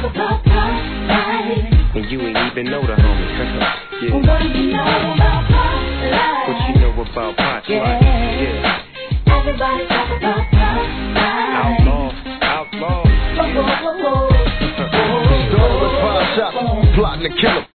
about pop life. And you ain't even know the homie. Yeah. Well, what do you know about pop life? What you know about pop life? Yeah. Everybody talk about pop life. Outlaw. Oh, oh, oh, oh. Daughter was 5 shots, plotting to kill him.